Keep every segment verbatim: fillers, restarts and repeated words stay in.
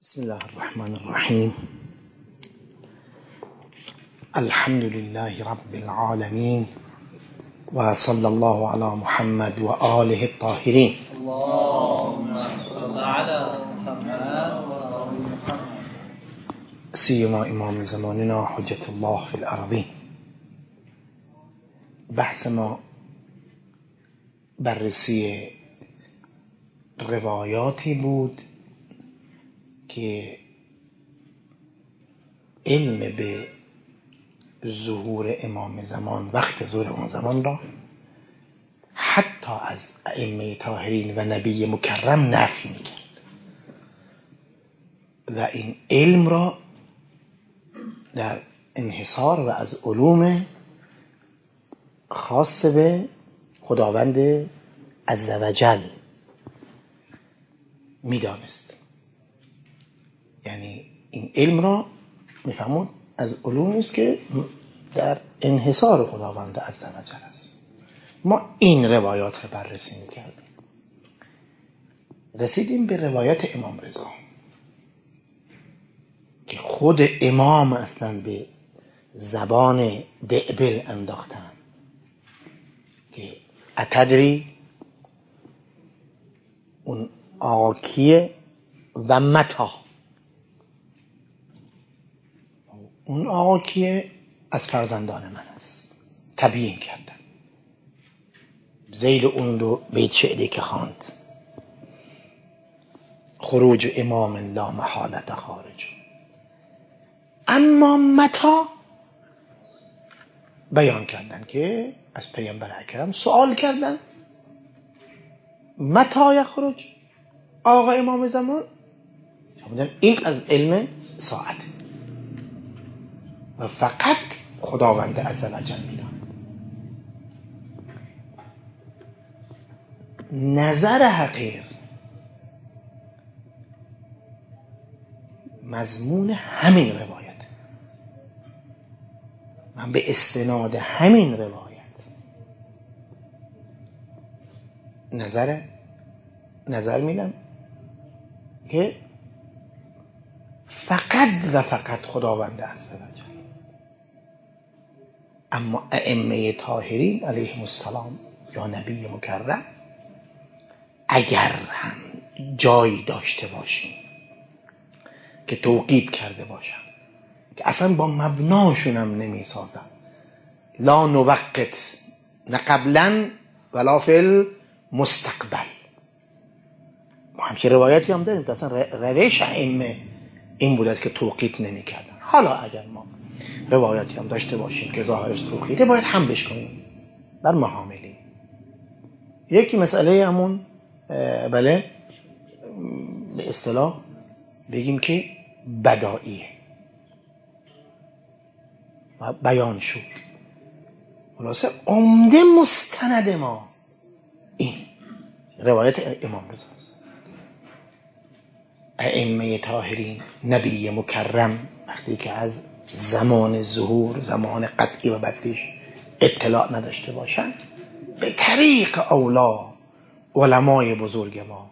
بسم الله الرحمن الرحیم. الحمد لله رب العالمین و صلی الله علی محمد و آله الطاهرین. اللهم صل علی محمد و آل محمد. سیما امام زماننا حجت الله فی الارضین. بحث ما بررسی روایاتی بود که علم به ظهور امام زمان، وقت ظهور امام زمان را حتی از ائمه طاهرین و نبی مکرم نفی میکرد و این علم را در انحصار و از علوم خاص به خداوند عزوجل میدانست. یعنی این علم را میفهمون از علومی است که در انحصار خداوند عزوجل است. ما این روایات رو بررسی میکردیم، رسیدیم به روایت امام رضا که خود امام اصلا به زبان دعبل انداختن که اتدری اون آکیه و متا، اون آقا که از فرزندان من است. تبیین کردن زیل اون دو بیت شعری که خواند: خروج امام لا محالت خارج. اما متا بیان کردن که از پیامبر اکرم سوال کردن متا یخرج، آقا امام زمان. این از علم ساعت و فقط خداوند عزوجل می‌داند. نظر حقیر مضمون همین روایت، من به استناد همین روایت نظر نظر میدم که فقط و فقط خداوند عزوجل. اما ائمه طاهرین علیهم السلام یا نبی مکرم اگر هم جایی داشته باشیم که توقیت کرده باشن که اصلا با مبناشون هم نمی سازن، لا نوقت، نه قبلا ولا فی المستقبل. ما همچه روایتی هم داریم که اصلا روش ائمه این بوده که توقیت نمی کردن. حالا اگر ما روایتی هم داشته باشیم که ظاهرش توقیته، باید حملش کنیم بر محاملی. یکی مسئله همون بله به اصطلاح بگیم که بدائیه و بیان شد. خلاصه عمده مستند ما این روایت امام رضا است. ائمه طاهرین نبی مکرم وقتی که از زمان ظهور، زمان قطعی و بدیش اطلاع نداشته باشند، به طریق اولا علمای بزرگ ما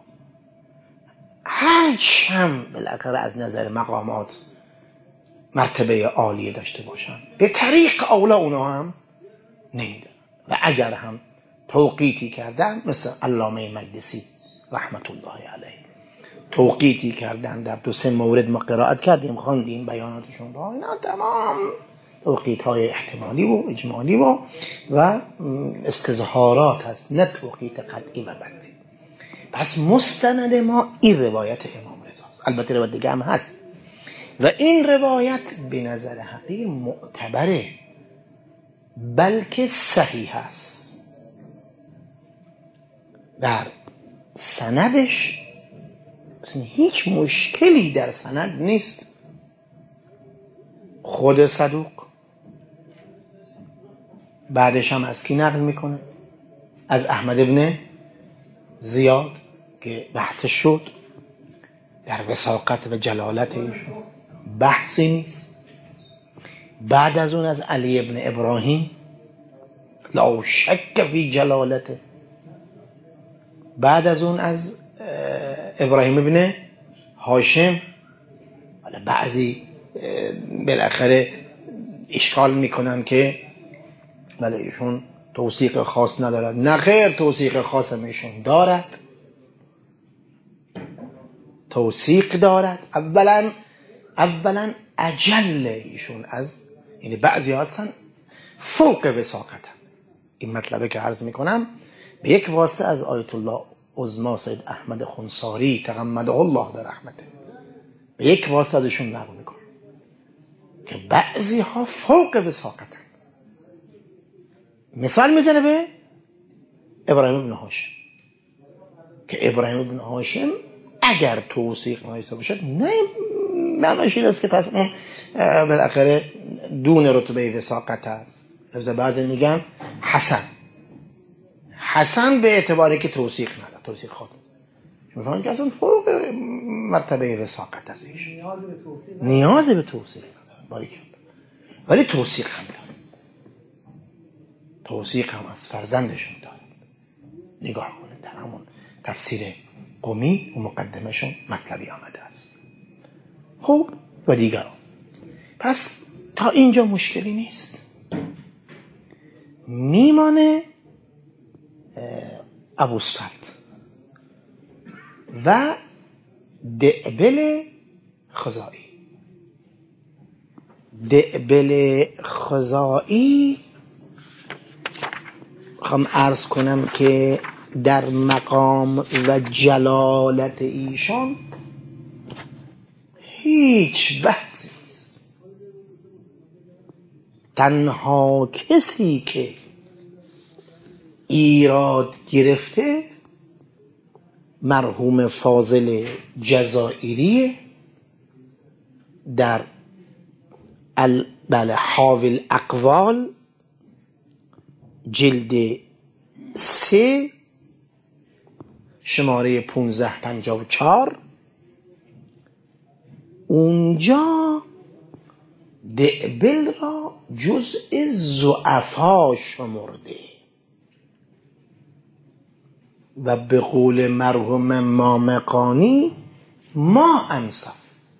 هرچ هم بالاخره از نظر مقامات مرتبه عالیه داشته باشند، به طریق اولا اونا هم نمیدن و اگر هم توقیتی کردن، مثل علامه مقدسی رحمت الله علیه توقیتی کردن در دو سه مورد ما قرائت کردیم، خواندیم بیاناتشون را، اینا تمام توقیت های احتمالی و اجمالی و و استظهارات هست، نه توقیت قطعی و بدی. پس مستند ما این روایت امام رضا است. البته روایت دیگه هم هست و این روایت به نظر حقیر معتبره، بلکه صحیح است. در سندش هیچ مشکلی در سند نیست. خود صدوق بعدش هم از کی نقل میکنه؟ از احمد ابن زیاد که بحث شد در وثاقت و جلالت ایشون، بحثی نیست. بعد از اون از علی ابن ابراهیم لا شک فی جلالته. بعد از اون از ابراهیم ابن هاشم بعضی بالاخره اشکال میکنن که بله ایشون توثیق خاص ندارد. نه خیر، توثیق خاص ایشون دارد، توثیق دارد. اولا اولا اجل ایشون از، یعنی بعضی هستن فوق وثاقتن. این مطلبه که عرض میکنم به یک واسطه از آیت الله عظما سید احمد خنساری تغمده الله در رحمته، به یک واسطه ازشون نقل میکنم که بعضی ها فوق وثاقتن. مثال میزنه به ابراهیم ابن هاشم که ابراهیم ابن هاشم اگر توثیق نایسته باشد نه معنیش این است که پس اون بالاخره دون رتبه وثاقت است. از بعضی میگن حسن حسن به اعتباری که توثیق نداره، توثیق خاص میفهمن که اصلا فوق مرتبه وثاقت است، نیاز به توثیق نیاز به توثیق نداره. باریکلا. ولی توثیق هم داره، توثیق هم از فرزندشون داره. نگاه کنید در همون تفسیر قمی و مقدمهشون مطلبی آمده است. خب و دیگران. پس تا اینجا مشکلی نیست. میمانه ابوالسلط و دعبل خزائی. دعبل خزائی خواهم عرض کنم که در مقام و جلالت ایشان هیچ بحثی نیست. تنها کسی که ایراد گرفته مرحوم فاضل جزائری در بله حاوی الاقوال جلد سه شماره پونزده پنجاه و چار، اونجا دعبل را جزء ضعفا شمرده و به قول مرحوم مامقانی ما انصف.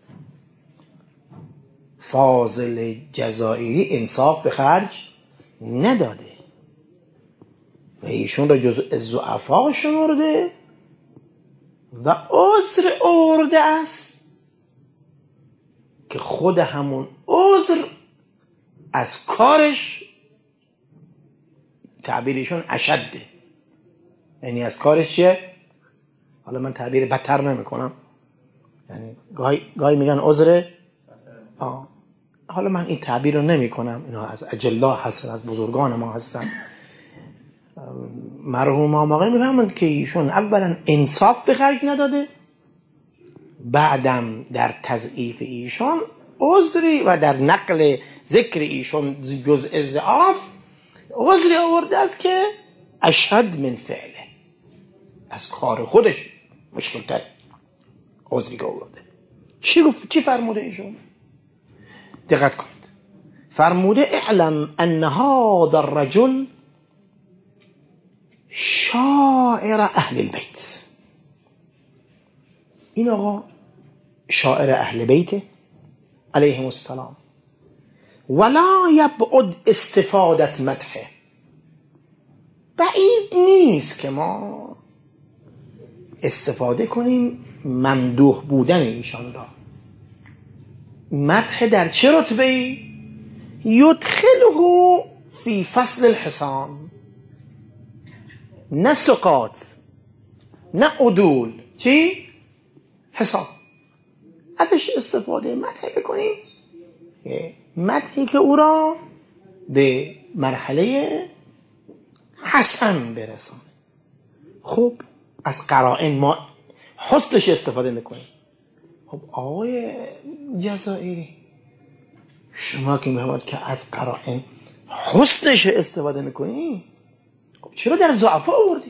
فاضل جزائری انصاف به خرج نداده و ایشون را جزء ضعفا شمرده و عذر آورده است که خود همون عذر از کارش تعبیرشون اشده، یعنی از کارش چیه؟ حالا من تعبیر بدتر نمی کنم، یعنی گاهی, گاهی میگن عذر آه. حالا من این تعبیر رو نمی کنم، اینا از اجلا هستن، از بزرگان ما هستن. مرحوم آقای میفهمند که ایشون اولا انصاف به خرج نداده، بعدم در تضعیف ایشان عذری و در نقل ذکر ایشون جزء ضعاف عذری آورده است که اشد من فعله، از کار خودش مشکل تر عذری که آورده. چی گفت؟ چی فرموده ایشون؟ دقت کنید. فرموده اعلم ان هذا الرجل شاعر اهل البیت. این آقا شاعر اهل بیت علیهم السلام، ولا یبعد استفادت مدحه. بعید نیست که ما استفاده کنیم ممدوح بودن ایشان را. مدح در چه رتبه‌ای؟ یدخله فی فصل الحسان، نه سقاط نه عدول، چی؟ حسان. ازش استفاده مدح بکنیم، مدحی که او را به مرحله حسن برسانه. خب از قرائن ما حسنش استفاده میکنیم. خب آقای جزائری شما که میفهمید که از قرائن حسنش استفاده میکنی، خب چرا در ضعفا آوردی؟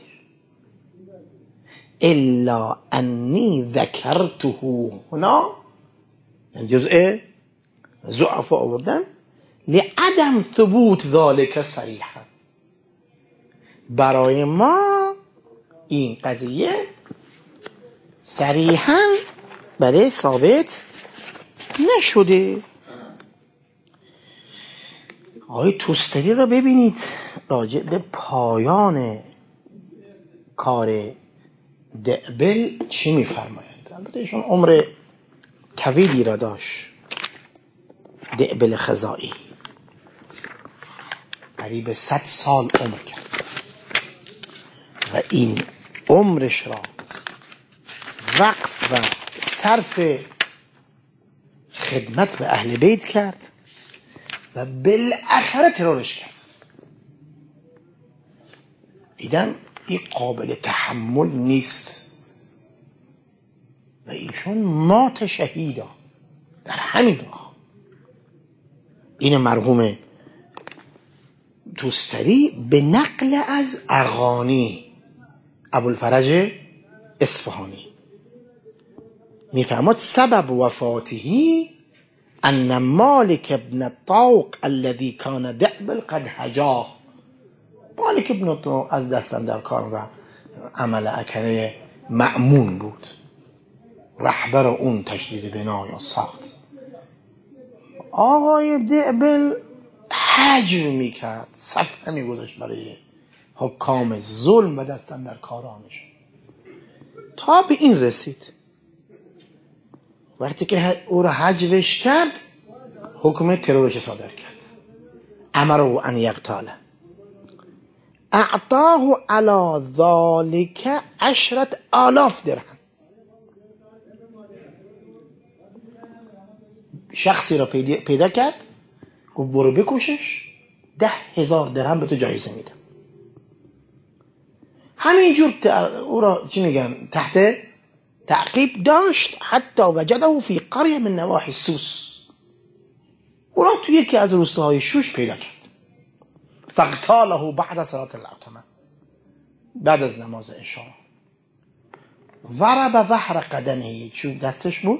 الا انی ذکرته هنا، یعنی جزء ضعفا آوردن لعدم ثبوت ذالک صریحا. برای ما این قضیه صریحا برای ثابت نشده. آقای توستری رو ببینید راجع به پایان کار دعبل چی میفرمایند. البته ایشون عمر طویلی را داشت، دعبل خزائی قریب صد سال عمر کرد و این عمرش را وقف و صرف خدمت به اهل بیت کرد و بالاخره ترورش کرد. دیدن این قابل تحمل نیست و ایشون مات شهیدا در همین راه. این مرحوم توستری به نقل از اغانی ابوالفرج اصفهانی میفرماد سبب وفاته ان مالک ابن الطوق الذي كان دعبل قد هجاه. مالک ابن الطوق از دستم در کار و عمل اکره مأمون بود، رهبر اون تشدید بنا یا ساخت. آقای دعبل حجم میکرد، صفحه میگذاشت برای حکام ظلم و دستم در کارانش تا به این رسید. وقتی که او را حجوش کرد حکم ترورش صادر کرد. امره ان یقتله، اعطاه علی ذالک عشرت آلاف درهم. شخصی را پیدا کرد گفت برو بکشش، ده هزار درهم به تو جایزه میدم. همینجور او را چی میگن تحت تعقیب داشت حتی وجده فی قریه من نواحی سوس. او را توی یکی از روستاهای شوش پیدا کرد. فاغتاله بعد صلاة العتمه، بعد از نماز عشا. ضرب ظهر قدمه، چوب دستش بود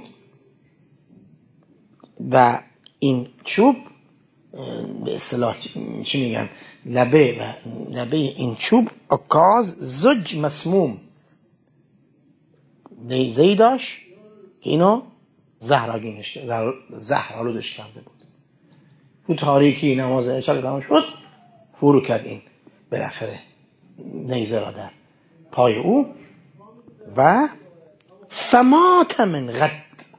و این چوب به اصطلاح چی میگن لبه و لبه این چوب اکاز زج مسموم نیزه‌ای داشت که اینو زهرآگینش زهرآلودش کرده بود. تو تاریکی نماز عشا که تمام شد فرو کرد این بالاخره نیزه را در پای او و فمات من غد.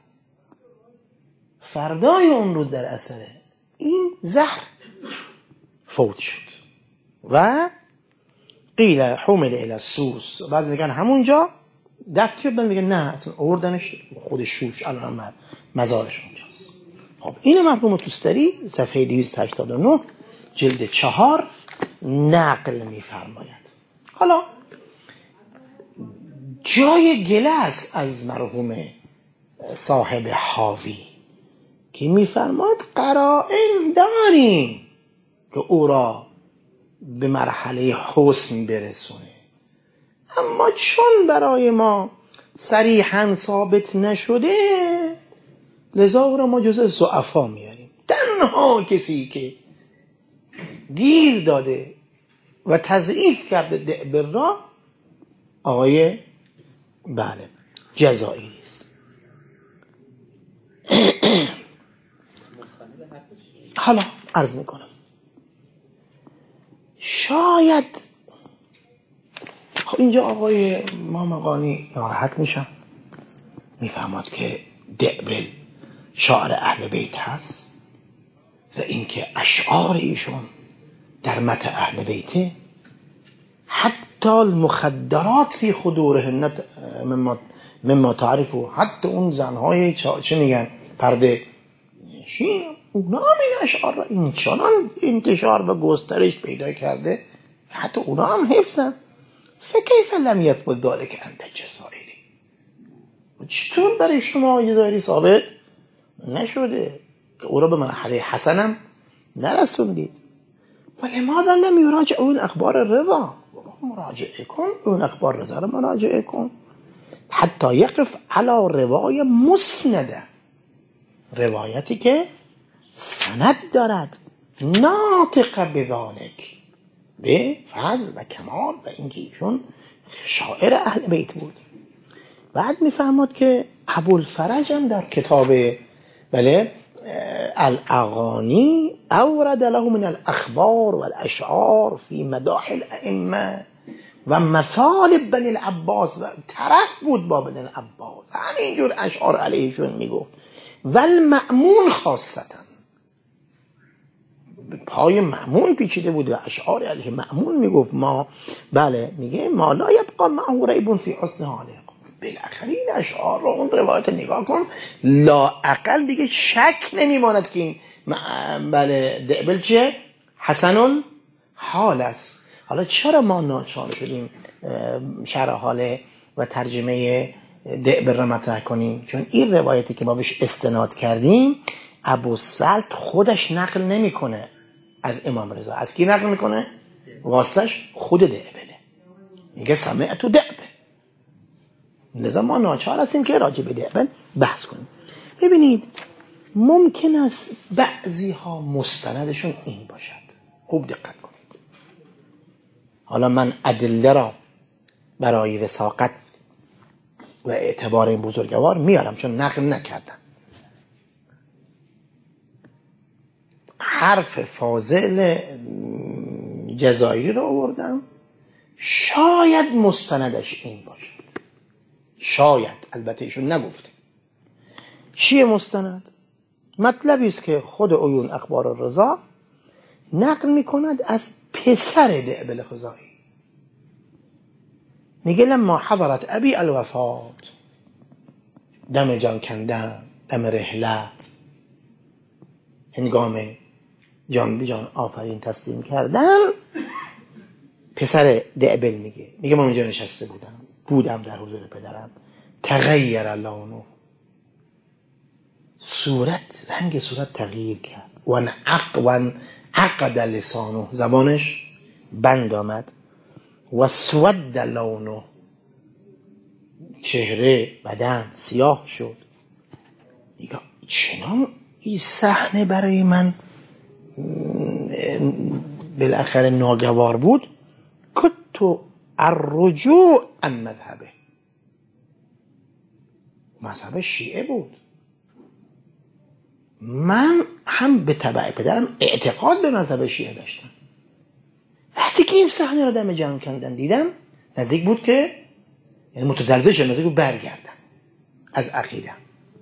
فردای اون روز در اثر این زهر فوت شد و قیل حمل الى السوس. بعضی میگن همونجا دفن شد، بعضی میگن نه اصلا آوردنش خود شوش، الان مزارش اونجاست. خب این مرحوم توستری صفحه دویست و هشتاد و نه جلد چهار نقل میفرماید. حالا جای گله است از مرحوم صاحب حاوی که میفرماد قرائن داریم که او را به مرحله حسن برسونه، اما چون برای ما صریحاً ثابت نشده لذا او را ما جزء ضعفا میاریم. تنها کسی که گیر داده و تضعیف کرده دعبل را آقای بله جزائی است. حالا عرض میکنم شاید خب اینجا آقای مامقانی ناراحت میشن، میفهمد که دعبل شاعر اهل بیت هست و اینکه اشعار ایشون در مدح اهل بیته، حتی المخدرات فی خدورهن مما مما تعرفو، حتی اون زنهای چه میگن پرده نشین اونا هم این اشعار را این چنان انتشار و گسترش پیدا کرده حتی اونا هم حفظن. فکیف لم یثبت ذلک عند الجزائری، چطور برای شما جزائری ثابت نشده که او را به مرحله حسنم نرسوندید؟ ولماذا لم یراجع اون اخبار الرضا؟ مراجعه کن اون اخبار رضا را مراجعه کن حتی یقف علی روای مسنده، روایتی که سند دارد ناطق بذالک به فضل و کمال و اینکه ایشون شاعر اهل بیت بود. بعد میفهمد که ابوالفرج هم در کتاب بله الاغانی اورد له من الاخبار والاشعار فی مداح الائمه و مثال بنی العباس، و طرف بود با بنی العباس، همینجور اشعار علیهشون میگفت. والمأمون خاصتا پای مأمون پیچیده بود و اشعار علیه مأمون میگفت ما بله میگه ما لا یبقى معه ریب فی حسن حاله. بالاخره این اشعار رو اون روایت نگاه کن، لا اقل دیگه شک نمیماند که این بله دعبل چه حسن حال است. حالا چرا ما ناچار شدیم شرح حاله و ترجمه دعبل را مطرح کنیم؟ چون این روایتی که ما بهش استناد کردیم ابو سلط خودش نقل نمیکنه از امام رضا. از کی نقل میکنه؟ واسطش خود دعبله، میگه سمعت دعبل. لذا ما ناچار هستیم که راجع به دعبل بحث کنیم. ببینید ممکن است بعضی ها مستندشون این باشد، خوب دقت کنید. حالا من ادله را برای وثاقت و اعتبار این بزرگوار میارم چون نقل نکردم. حرف فاضل جزایری رو آوردم، شاید مستندش این باشد، شاید، البته ایشون نگفته. چیه مستند؟ مطلبی است که خود عیون اخبار الرضا نقل میکند از پسر دعبل خزاعی. میگه لما حضرت ابی الوفات، دم جان کندن، دم رحلت، هنگام جان بی جان آفرین تسلیم کردن، پسر دعبل میگه میگه من اونجا نشسته بودم بودم در حضور پدرم، تغییر لونه، صورت رنگ صورت تغییر کرد، و انعق و انعقد لسانه، زبانش بند آمد، و سود لونه، چهره بدن سیاه شد. میگه چنان این صحنه برای من بالاخره ناگوار بود، کتو الرجوع عن مذهبه، مذهب شیعه بود. من هم به تبع پدرم اعتقاد به مذهب شیعه داشتم. وقتی که این صحنه رو دم جان کندن دیدم، نزدیک بود که یعنی متزلزل شدم، نزدیک بود برگردم از عقیده.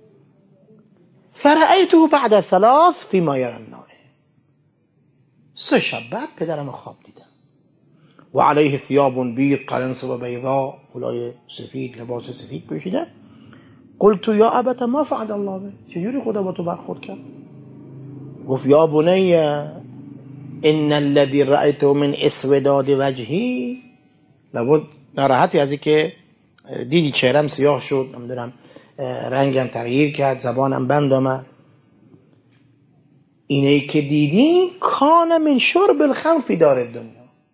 فرأیته بعد ثلاث فی ما یری النائم، سه شب بعد پدرم خواب دیدم. و علیه ثیاب بید قلنس و بیضا، کلاه سفید، لباس سفید پوشیده. قلت یا ابت ما فعل الله به، چجوری خدا با تو برخورد کرد؟ گفت یا بنی ان الذي رأيته من اسوداد وجهی، لابد ناراحتی از این که دیدی چهرم سیاه شد، نمیدونم رنگم تغییر کرد، زبانم بند آمد. اینه که دیدی کان من شرب الخمر فی دار الدنیا،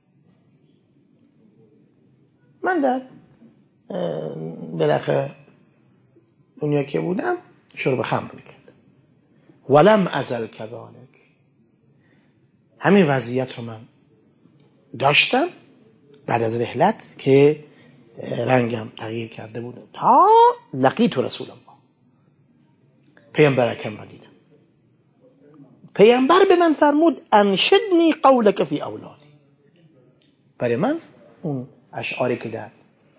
من در بالاخره دنیا که بودم شرب خمر میکردم. ولم ازل کذالک، همین وضعیت رو من داشتم بعد از رحلت که رنگم تغییر کرده بود تا لقیت رسول الله، پیامبر اکرم را دیدم. پیامبر به من فرمود انشدنی قولک فی اولادی، برای من اون اشعاری که در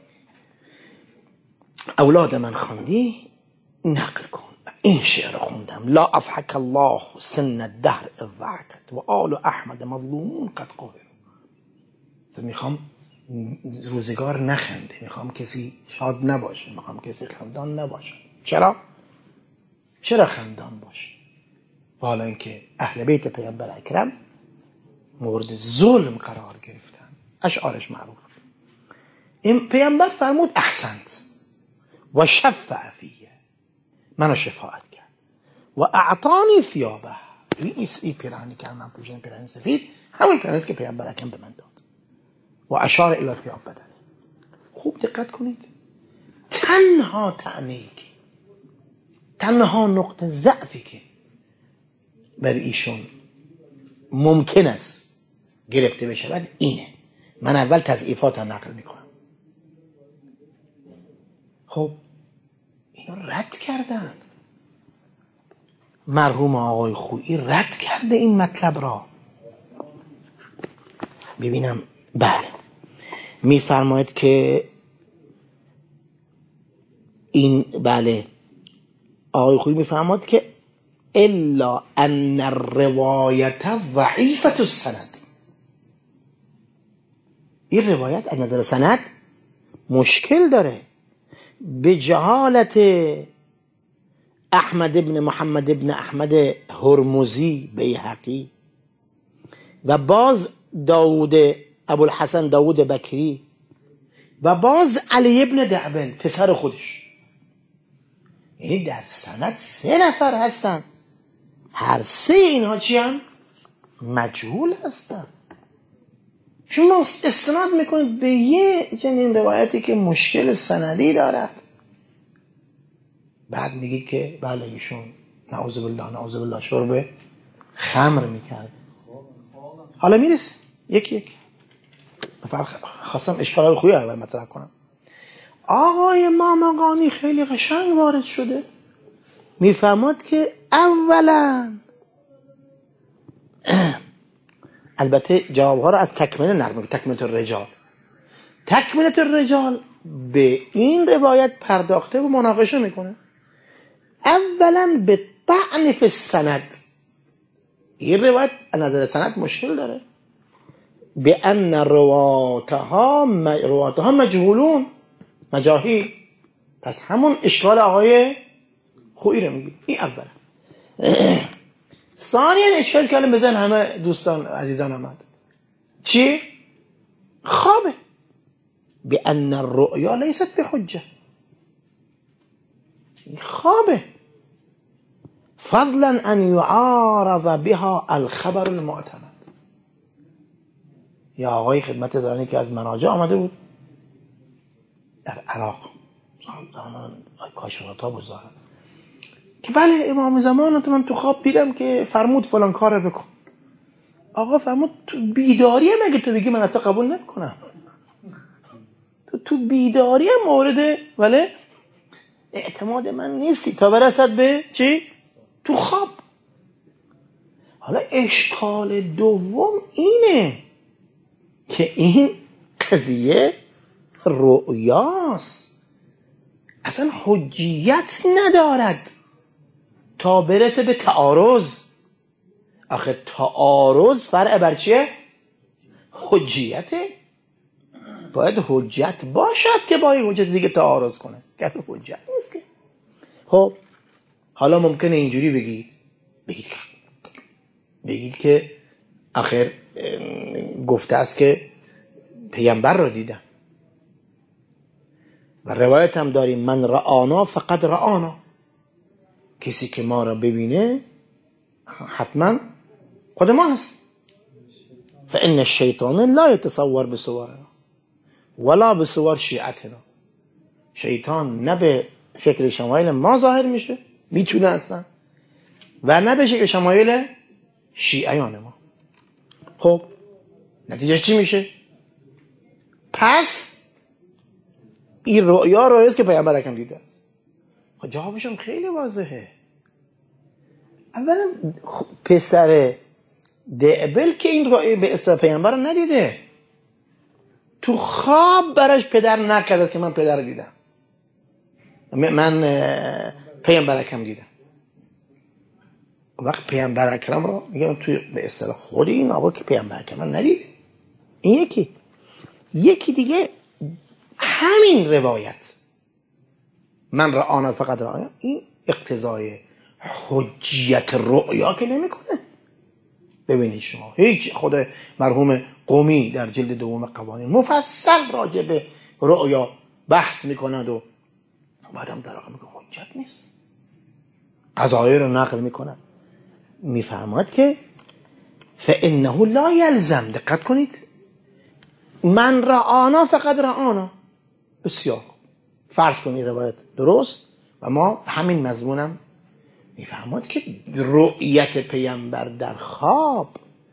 اولاد من خواندی نقل کن. این شعر خوندم: لا افحک الله سن الدهر اذ ضحکت و آل احمد مظلومون قد قهروا. میخوام روزگار نخنده، میخوام کسی شاد نباشه، میخوام کسی خندان نباشه. چرا؟ چرا خندان باشه؟ حالا اینکه اهل بیت پیامبر اکرم مورد ظلم قرار گرفتن. اشعارش معروف. این پیامبر فرمود احسنت و شفع فیه، منو شفاعت کرد. و اعطانی ثیابه، این ای پیرانی که من پوشیدم، پیرانی سفید، همون پیرانی که پیامبر اکرم به من داد. و اشار الی ثیاب بدنه. خوب دقت کنید، تنها تعنیه که تنها نقطه ضعفی که بر ایشون ممکن است گرفته بشود اینه. من اول تضعیفات هم نقل میکنم. خب اینو رد کردن. مرحوم آقای خویی رد کرده این مطلب را. ببینم بله میفرماید که این بله آقای خویی میفرماید که الا ان الروایت ضعیفة السند، این روایت از نظر سند مشکل داره. به جهالت احمد ابن محمد ابن احمد هرمزی بیهقی و باز داود ابوالحسن داود بکری و باز علی ابن دعبل پسر خودش، یعنی در سند سه نفر هستن، هر سه اینها چی هم؟ مجهول هستن. شما استناد میکنید به یه چنین روایتی که مشکل سندی دارد، بعد میگید که بله ایشون نعوذ بالله نعوذ بالله شرب خمر میکرد. حالا میرسه یکی یکی. خواستم اشکالات خوبی اول مطرح کنم. آقای مامقانی خیلی قشنگ وارد شده، میفهمد که اولا البته جوابها رو از تکمله نقل میکنه، تکمله الرجال. تکمله الرجال به این روایت پرداخته و مناقشه میکنه. اولا به طعن فی السند، این روایت از نظر سند مشکل داره. به ان رواتها رواتها مجهولون، مجاهیل، پس همون اشکال آقای خویی رو میگی. این اولا. ثانیا اشکال کلم بزن همه دوستان عزیزان آمد چی؟ خوابه. به ان الرؤیا لیست بحجه، خوابه. فضلا ان یعارض بها الخبر المعتمد. یا آقای خدمت زارانی که از مناجع آمده بود در عراق، کاشفات ها بزارن که بله امام زمان تو من تو خواب دیدم که فرمود فلان کار رو بکن. آقا فرمود تو بیداری هم اگه تو بگی من اتا قبول نمیکنم، تو تو بیداری هم مورد ولی اعتماد من نیستی تا برسد به چی؟ تو خواب. حالا اشکال دوم اینه که این قضیه رؤیاست، اصلا حجیت ندارد تا برسه به تعارض. آخه تعارض فرع بر چیه؟ حجیته. باید حجت باشد که با این حجت دیگه تعارض کنه، که حجت نیست که. خب حالا ممکنه اینجوری بگید بگید بگید که آخر گفته است که پیامبر رو دیدم و روایت هم داریم من رآنا فقط رآنا، کسی که ما را ببینه حتما خود ما هست. فإن الشیطان لا يتصور بصورنا ولا بصور شیعتنا، شیطان نه به شکل شمایل ما ظاهر میشه، میتونه اصلا، و نه به شکل شمایل شیعیان ما. خب نتیجه چی میشه؟ پس این رؤیا رو است که پیامبر اکرم دیده است. خب جوابش هم خیلی واضحه. اولا پسر دعبل که این رؤیا به اسم پیامبر رو ندیده، تو خواب براش پدر نکرده که من پدر رو دیدم، من پیامبر اکرم دیدم. وقت پیامبر اکرم رو میگم توی به اصطلاح خود این آقا که پیامبر اکرم رو ندیده. این یکی یکی دیگه همین روایت من رآنا فقط رآنا، این اقتضای حجیت رؤیا که نمیکنه. ببینید شما هیچ خود مرحوم قمی در جلد دوم قوانین مفصل راجع به رؤیا بحث میکنند و بعدم در آخر میگه حجت نیست، قضایه رو نقل میکنند. میفرماید که فانه لا یلزم، دقت کنید، من رآنا فقط رآنا. بسیار فرض کنید روایت درست و ما همین مضمونم میفهمد که رؤیت پیامبر در خواب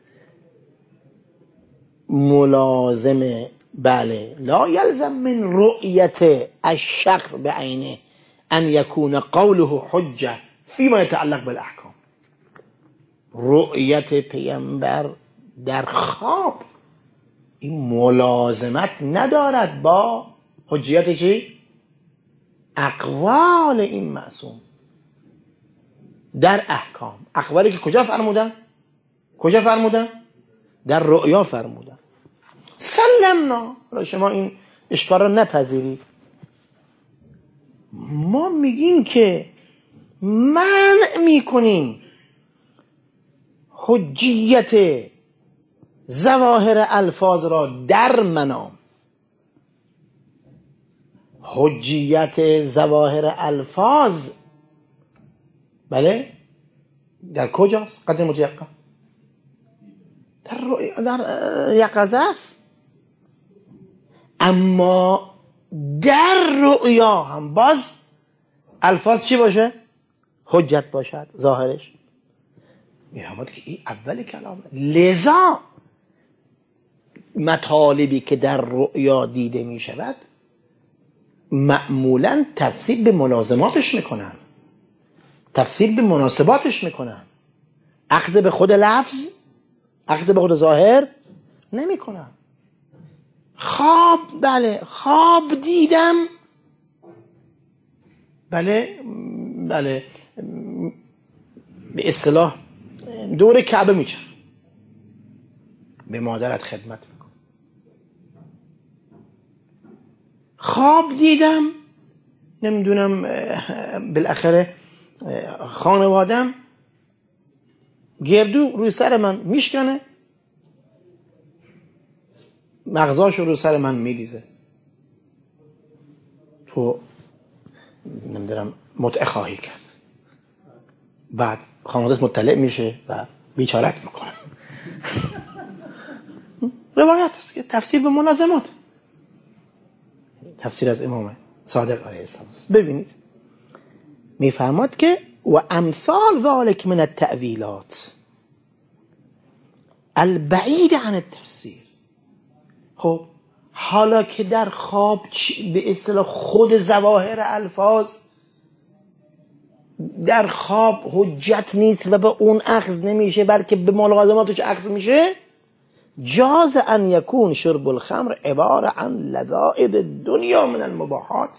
ملازم بله لا یلزم من رؤیت الشخص بعینه ان یکون قوله حجه فیما یتعلق بالاحکام. رؤیت پیامبر در خواب این ملازمت ندارد با حجیت چی؟ اقوال این معصوم در احکام. اقوالی که کجا فرمودن؟ کجا فرمودن؟ در رؤیا فرمودن. سلمنا. حالا شما این اشکال را نپذیرید، ما میگیم که منع میکنیم حجیت ظواهر الفاظ را در منام. حجیت ظواهر الفاظ بله در کجاست؟ قدر متیقن در, در یقظه است، اما در رؤیا هم باز الفاظ چی باشه؟ حجت باشد ظاهرش. می‌فهمید که این اول کلامه. لذا مطالبی که در رؤیا دیده می شود معمولا تفسیر به ملازماتش میکنن، تفسیر به مناسباتش میکنن، اخذ به خود لفظ، اخذ به خود ظاهر نمی کنن. خواب بله خواب دیدم بله بله به اصطلاح دور کعبه میچرم، به مادرت خدمت میکن. خواب دیدم نمیدونم بالاخره خانوادم گردو روی سر من میشکنه، مغزاشو روی سر من میریزه، تو نمیدونم متعه خواهی کرد. بعد خانوادت مطلع میشه و بیچارت میکنه. روایت است که تفسیر به ملازمات، تفسیر از امام صادق علیه السلام. ببینید میفرماد که و امثال ذلك من التأویلات البعید عن التفسیر. خب حالا که در خواب به اصطلاح خود ظواهر الفاظ در خواب حجت نیست و به اون اخذ نمیشه بلکه به ملازماتش اخذ میشه، جاز ان یکون شرب الخمر عباره عن لذائذ الدنیا من المباحات.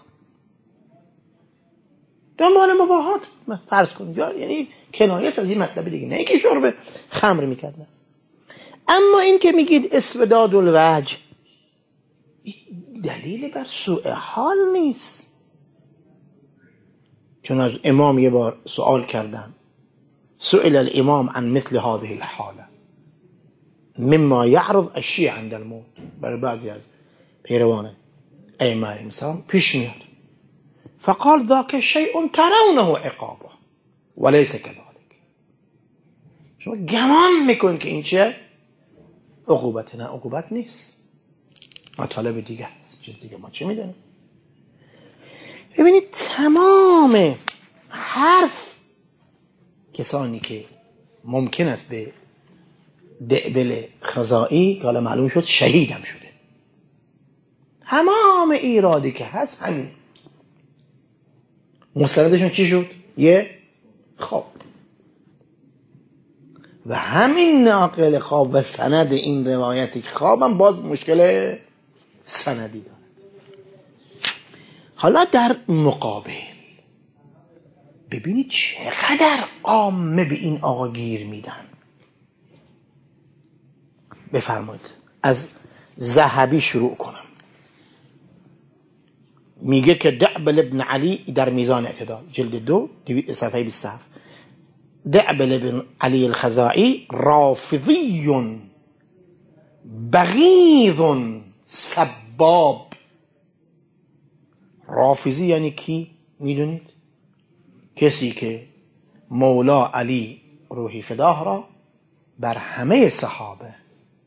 دنبال مباحات فرض کن، یعنی کنایه از این مطلب دیگه، نه که شرب خمر میکرد است. اما این که میگید اسوداد الوجه دلیل بر سوء حال نیست. چون از امام یه بار سوال کردن، سئل الامام عن مثل هذه الحاله مما يعرض الشيء عند الموت. برای بعضی از پیروان ائمه علیهم السلام پیش میاد. فقال ذاك شيء ترونه عقابه وليس كذلك. شما گمان میکنید که این چیه؟ عقوبت. نه عقوبت نیست، مطالب دیگه است. چیز دیگه ما چه میدونیم؟ ببینید تمام حرف کسانی که ممکن است به دعبل خزائی که حالا معلوم شد شهیدم شده، تمام ایرادی که هست همین مستندشون چی شد؟ یه خواب. و همین ناقل خواب و سند این روایتی که خوابم باز مشکل سندی دارد. حالا در مقابل ببینید چقدر عامه به این آقا گیر میدن. بفرمایید از ذهبی شروع کنم. میگه که دعبل ابن علی در میزان اعتدال جلد دو صفحه بیست و هفت، دعبل ابن علی الخزائی رافضی بغیض سباب. رافضی یعنی کی؟ میدونید؟ کسی که مولا علی روحی فداه را بر همه صحابه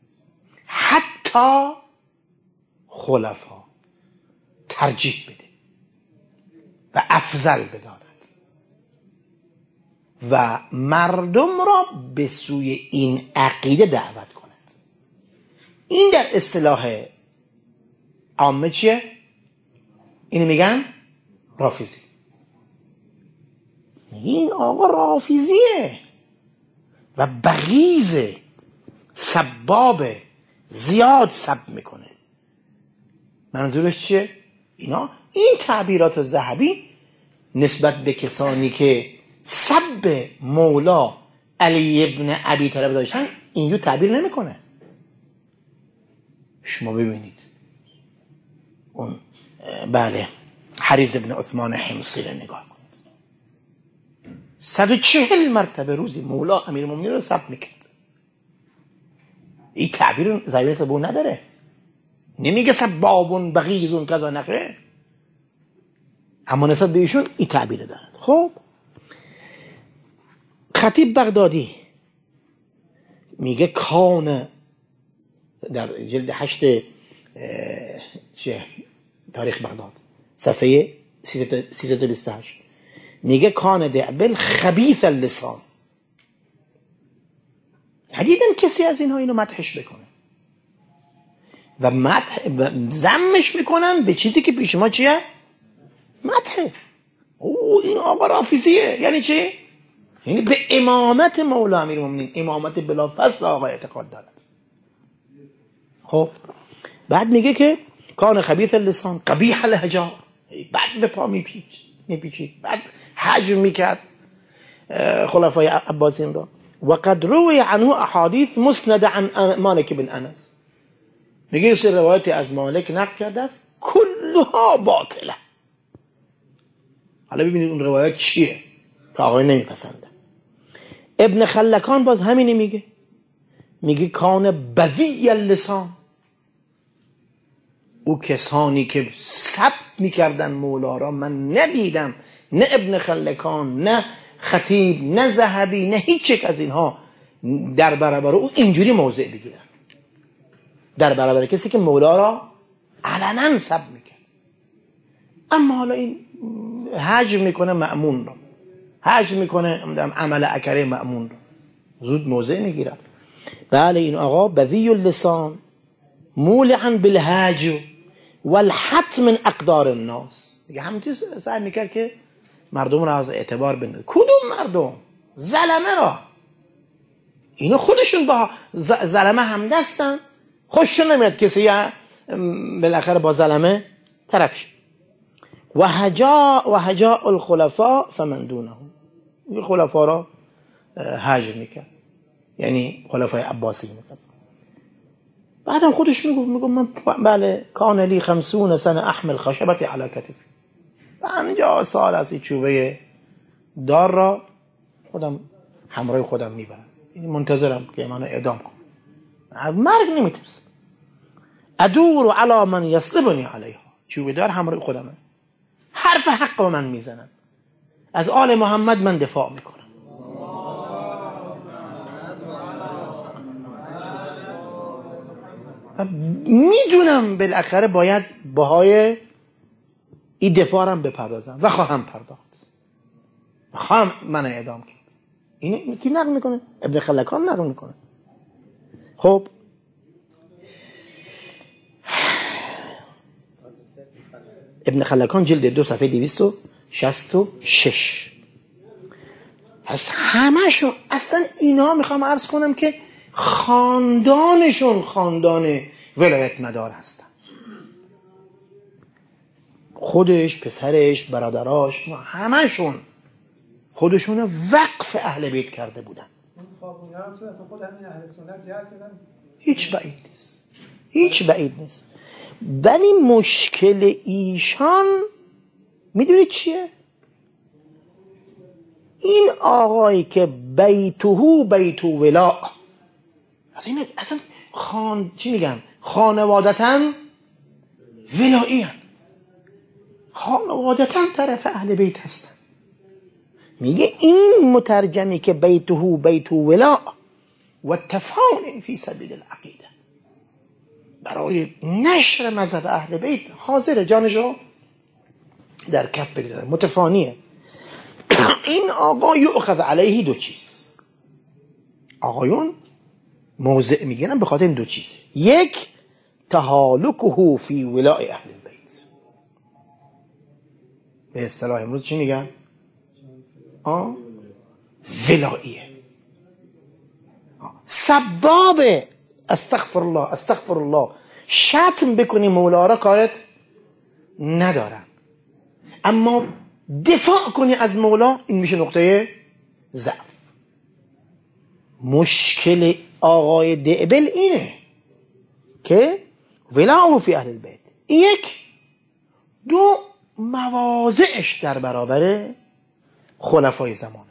حتی خلفا ترجیح بده و افضل بداند و مردم را به سوی این عقیده دعوت کند. این در اصطلاح عامه چیه؟ اینو میگن رافضی. این آقا رافضیه و بغیض سباب زیاد سب میکنه. منظورش چیه؟ اینا این تعبیرات ذهبی نسبت به کسانی که سب مولا علی ابن ابی طالب داشتن اینجور تعبیر نمیکنه. شما ببینید اون بله حریز ابن عثمان حمصی رو نگاه کنید، صد و چهل مرتبه روزی مولا امیرالمومنین رو سب میکرد. این تعبیر زبیر سبون نداره، نمیگه سبابون بغیزون کذا نخه، اما نسبت به ایشون این تعبیر دارد. خب خطیب بغدادی میگه کان در جلد هشت چه تاریخ بغداد صفحه سیصد و بیست و هشت میگه کان دعبل خبیث اللسان. ندیدم کسی از اینها اینو مدحش بکنه و مدح زمش میکنن به چیزی که پیش ما چیه؟ مدحه. او این آقا رافضیه. یعنی چی؟ یعنی به امامت مولا امیرالمومنین، امامت بلافاصله آقا اعتقاد دارد. خب بعد میگه که کان خبیث اللسان قبیح اللهجه، بعد به پا میپیچ میپیچید، بعد حجم میکرد خلفای عباسیین را. و قد روی عنه احادیث مسند عن مالک بن انس، میگه سه روایتی از مالک نقل کرده است کلها باطله. حالا ببینید اون روایت چیه که آقای نمیپسنده. ابن خلکان باز همینی میگه، میگه کان بذی اللسان، او کسانی که سب میکردن مولا را من ندیدم، نه ابن خلکان نه خطیب نه ذهبی نه هیچ یک از اینها در برابر او اینجوری موضع بگیرن، در برابر کسی که مولا را علنا سب میکرد. اما حالا این حجم میکنه مأمون را، حجم میکنه عمل اکره مأمون را، زود موضع میگیرد. بله این آقا بذی اللسان مولعا بالهاج والحت من اقدار الناس، دیگه همینطور سعی میکرد که مردم را از اعتبار بندازه. کدوم مردم؟ ظلمه را. اینا خودشون با ظلمه همدستن، خوششون نمیاد کسی بالاخره با ظلمه طرف شه. و هجا و هجا الخلفاء فمن دونهم، این خلفا را هجر میکرد، یعنی خلفای عباسی میکرد. بعدم خودش میگفت میگفت من بله کان لی خمسون سنه احمل خشبتی علی کتفی، پنجاه سال از این چوبه دار را خودم همراه خودم میبرم، این منتظرم که منو اعدام کنم، مرگ نمیترسم. ادور علی من یصلبنی علیها، چوبه دار همراه خودمه، حرف حق با من میزنن، از آل محمد من دفاع میکنم. میدونم بالاخره باید بهای این دفاعم بپردازم و خواهم پرداخت و خواهم من اعدام کرد. این کی نقل میکنه؟ ابن خلکان نقل میکنه. خب ابن خلکان جلد دو صفحه دویست و شصت و شش. از همه‌شون اصلا اینا میخوام عرض کنم که خاندانشون خاندان ولایت مدار هستن، خودش، پسرش، برادراش، همه‌شون خودشون وقف اهل بیت کرده بودن. هیچ بعید نیست، هیچ بعید نیست. ولی مشکل ایشان میدونید چیه؟ این آقایی که بیتوهو بیتو ولا، اصلا این اصلا خان چی میگن؟ خانوادتاً ولایی هن. خانوادتاً طرف اهل بیت هستن. میگه این مترجمی که بیتوهو بیتو ولا و تفاهم فی سبیل العقیده، برای نشر مذهب اهل بیت حاضر جانشو در کف بگذاره، متفانیه. این آقا یؤخذ علیه دو چیز، آقایون موضع میگیرن به خاطر این دو چیز. یک، تهالکه فی ولاء اهل البیت، به اصطلاح امروز چی میگن؟ آه ولاییه. سباب استغفر الله استغفر الله شتم بکنی مولا را کارت ندارن، اما دفاع کنی از مولا این میشه نقطه ضعف. مشکل آقای دعبل اینه که ولعه فی اهل البیت، یک دو مواضعش در برابر خلفای زمانش.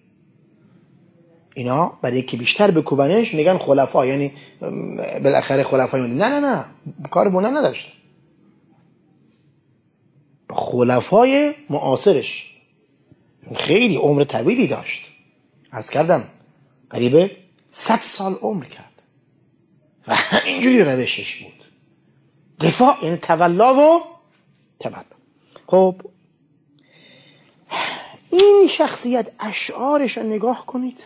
اینا برای که بیشتر بکوبنش میگن خلفا، یعنی بالاخره خلفای مونده. نه نه نه کار بونا نداشت، خلفای معاصرش خیلی عمر طویلی داشت، عرض کردم قریب صد سال عمر کرد و همینجوری روشش بود، دفاع یعنی تولا و تبلا. خب این شخصیت اشعارش رو نگاه کنید.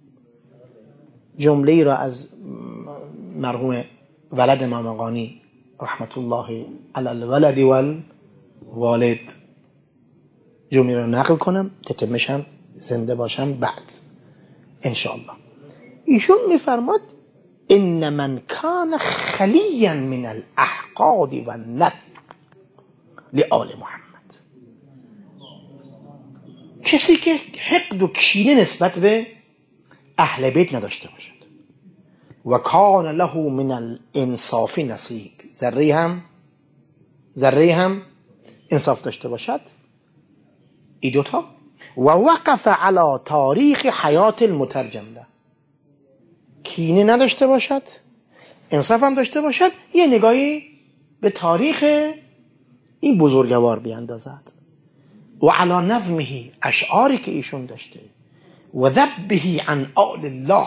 جمله ای را از مرحوم ولد امام قانی رحمت الله علی الولد والوالد جمله را نقل کنم تتمشم زنده باشم بعد انشاءالله. ایشون میفرماد ان من کان خلیا من الاحقاد و النسل لآل محمد، کسی که حقد و کینه نسبت به اهل بیت نداشته باشد و کان له من الانصاف نصیب، ذره هم ذره هم انصاف داشته باشد، این دوتا، و وقف علی تاریخ حیات المترجم له، کینه نداشته باشد انصاف هم داشته باشد، یه نگاهی به تاریخ این بزرگوار بیاندازد، و علی نظمه اشعاری که ایشون داشته، و ذبه عن آل الله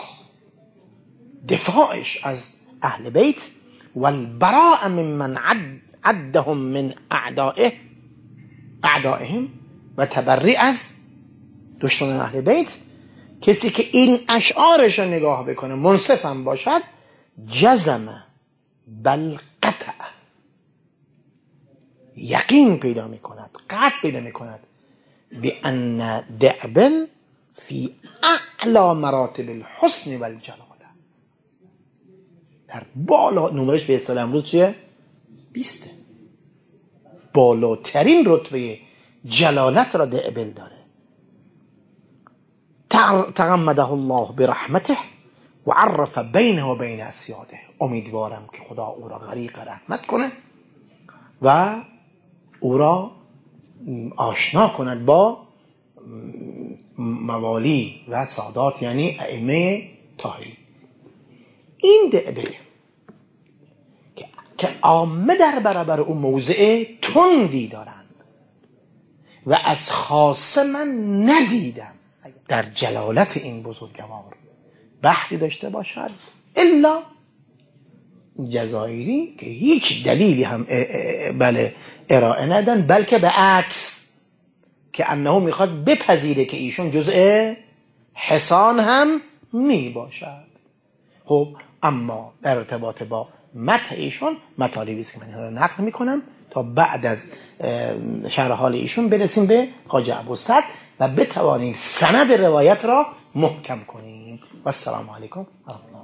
دفاعش از اهل بیت، و البراء ممن عد عدهم من اعدائه اعدائهم و تبری از دشمنان اهل بیت. کسی که این اشعارش رو نگاه بکنه منصف هم باشد، جزم بل قطع، یقین پیدا میکند، قطع پیدا میکند بأن دعبل فی اعلی مراتب الحسن والجلال، در بالا نمرش به اصطلاح امروز چیه؟ بیسته، بالاترین رتبه جلالت را دعبل داره. تغمده الله برحمته و عرف بینه و بین اسیاده، امیدوارم که خدا او را غریق رحمت کنه و او را آشنا کند با موالی و سادات، یعنی ائمه طاهرین. این دعبل که عامه در برابر اون موضع تندی دارند و از خاصه من ندیدم در جلالت این بزرگوار بحثی داشته باشد الا جزایری که هیچ دلیلی هم بله ارائه ندن، بلکه به عکس که انه میخواد بپذیره که ایشون جزء حسان هم می باشد. خب اما در ارتباط با متن ایشون مطالبی است که من رو نقل میکنم تا بعد از شرح حال ایشون برسیم به خواجه ابوالسعد و بتوانیم سند روایت را محکم کنیم. و السلام علیکم.